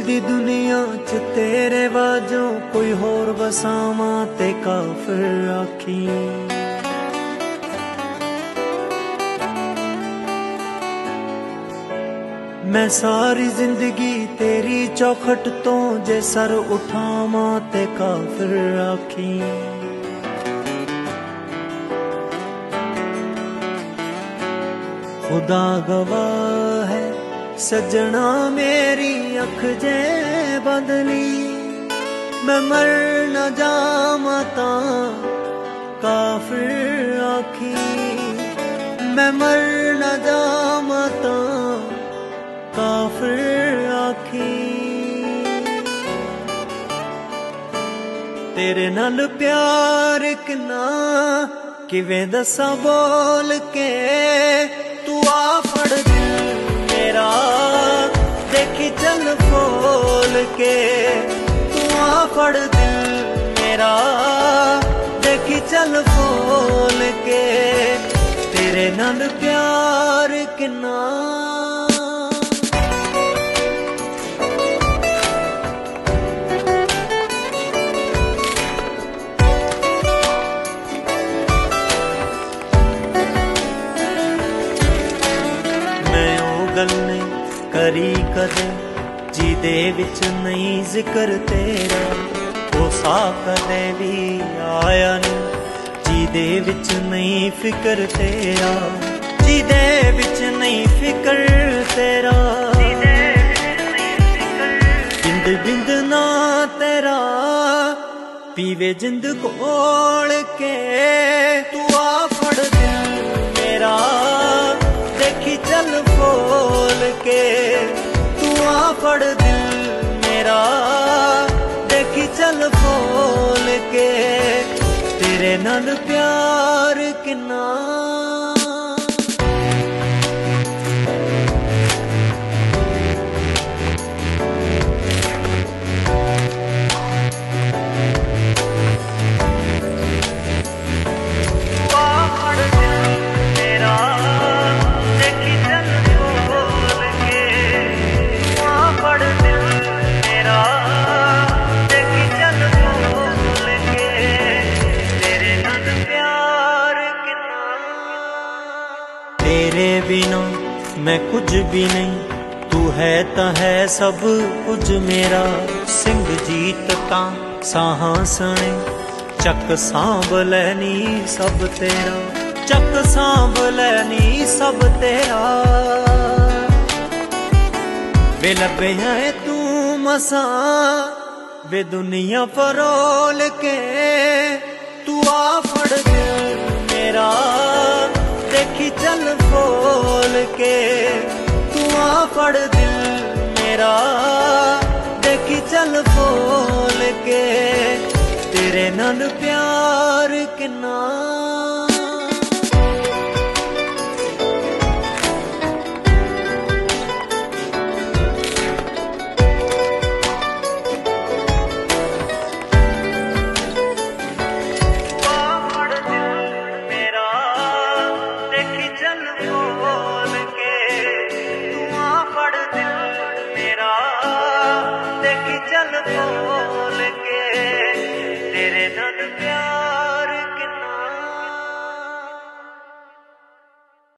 दी दुनिया च तेरे वाजों कोई होर वसावां ते काफिर आखी। मैं सारी जिंदगी तेरी चौखट तो जे सर उठावां ते काफिर आखी। खुदा गवाह है सजना मेरी अख जे बदली, मैं मर न जावां तां काफिर आखी। मैं मर न जावां तां काफिर आखी। तेरे नाल प्यार किन्ना किवें दसां बोल के, तू आ फड़ दिल मेरा देखी चल खोल के। तू आ फड़ दिल मेरा देखी चल खोल के, तेरे नाल प्यार किन्ना। गल नहीं करी कदे जिदे विच नहीं जिक्र तेरा, वो सा कदे भी आया नहीं जिदे विच नहीं फिक्र तेरा। जिदे विच नहीं फिक्र तेरा, बिंद बिंद ना तेरा पीवे जिंद कोल के। तू आ फड़ दिल मेरा देखी चल खोल के। तू आ फड़ दिल मेरा देखी चल खोल के, तेरे नाल प्यार किन्ना। तेरे बिना मैं कुछ भी नहीं, तू है ता है सब कुछ मेरा। सिंह जीत ता साहां सने चक सांभ लैनी सब तेरा। चक सांभ लैनी सब तेरा। वे लबे है तू मसा वे दुनिया फरोल के। तू आ फड़ दिल मेरा देखी चल खोल के। तू आ फड़ दिल मेरा देखी चल खोल के, तेरे नाल प्यार किन्ना। चल